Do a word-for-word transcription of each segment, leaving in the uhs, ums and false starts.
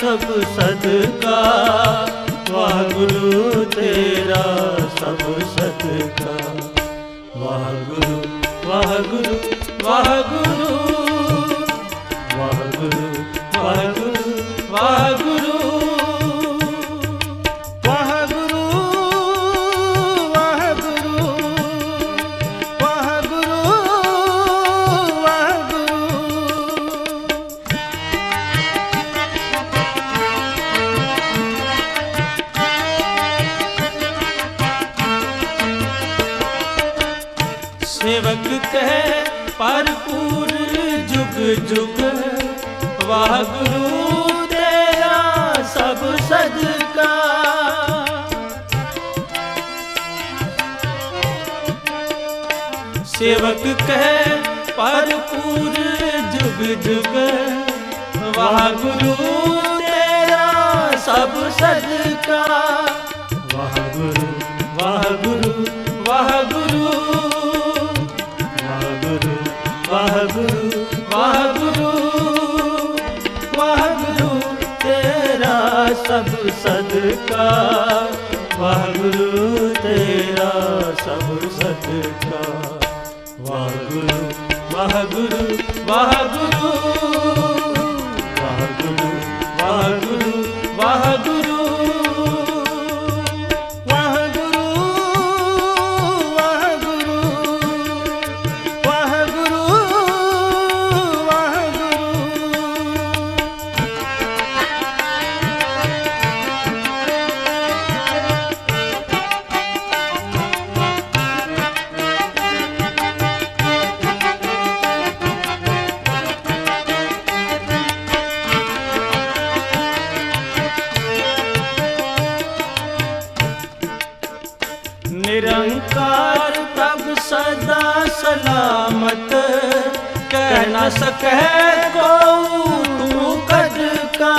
सब सदका, वाह गुरु तेरा सब सदका। वाह गुरु वाह गुरु वाह गुरु वाह गुरु वाह गुरु वाह गुरु वाह गुरु वाह गुरु वाह गुरु वाह गुरु। सेवक कहे भरपूर जुग जुग, वाह गुरु तेरा सब सदका। सेवक कहे भरपूर जुग जुग, वाह गुरु तेरा सब सदका। वाह गुरु वाह गुरु वाह गुरु वाह गुरु वाह गुरु वाह गुरु वाह गुरु तेरा सब सदका। वाह गुरु तेरा सब सदका। वाह गुरु वाह गुरु वाह गुरु वाह गुरु वाह गुरु वाह गुरु वाह गुरु वाह गुरु वाह गुरु वाह गुरु। निरंकार तब सदा सलामत, कह न सके को तू कद का।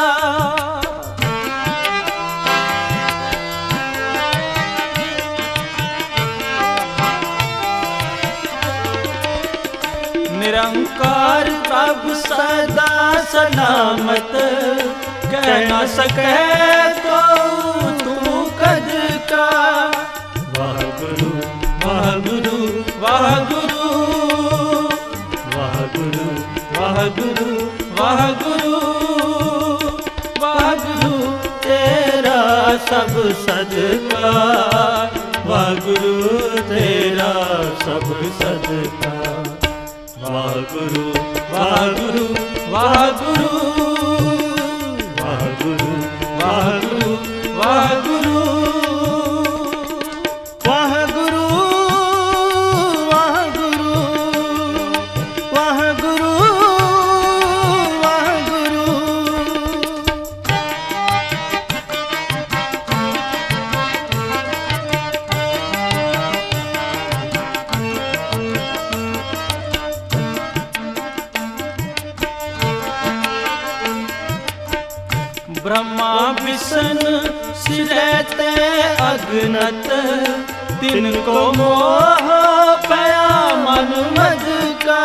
निरंकार तब सदा सलामत, कह न सके को तू कद का। वाह गुरु वाह गुरु वाह गुरु वाह गुरु वाह गुरु वाह गुरु वाह गुरु तेरा सब सदका। वाह गुरु तेरा सब सदका। वाह गुरु वाह गुरु वाह गुरु वाह गुरु वाह गुरु वाह गुरु वाह गुरु वाह गुरु वाह गुरु वाह गुरु। ब्रह्मा विष्णु सिरते अगनत, तिनको मोह पया मन मद का।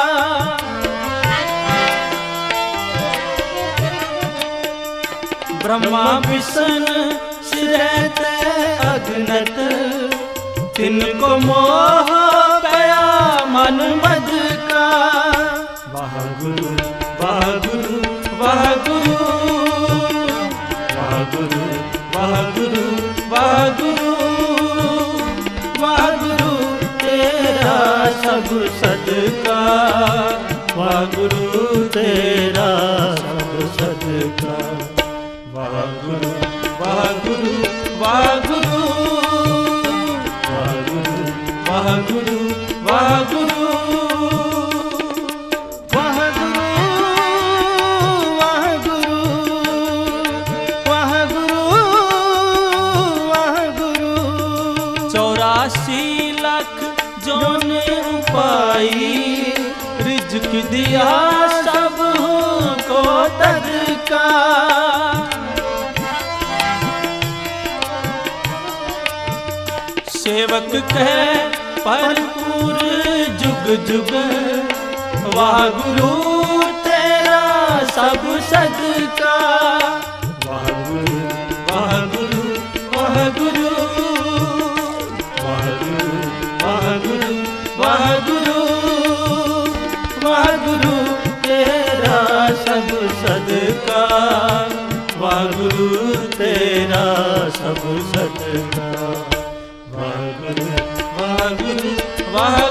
ब्रह्मा विष्णु सिरते अगनत, तिनको मोह पया मन मद का। वाह गुरु वाह गुरु वाह गुरु वाह गुरु वाह गुरु वाह गुरु वाह गुरु तेरा सब सदका। वाह गुरु तेरा सब सदका। वाह गुरु वाह गुरु वाह गुरु वाह गुरु वाह गुरु वाह गुरु चौरासी लाख जोन उपाई, रिज़्क़ दिया सब को तदका। सेवक कहे भरपूर जुग जुग, वाह गुरु तेरा सब सदका। वाह गुरु वाह गुरु वाह गुरु वाह गुरु वाह गुरु वाह गुरु वाह गुरु तेरा सब सदका। वाह गुरु तेरा सब सदका। वाह गुरु वाह गुरु वाह